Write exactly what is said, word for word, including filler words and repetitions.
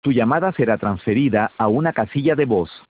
Tu llamada será transferida a una casilla de voz.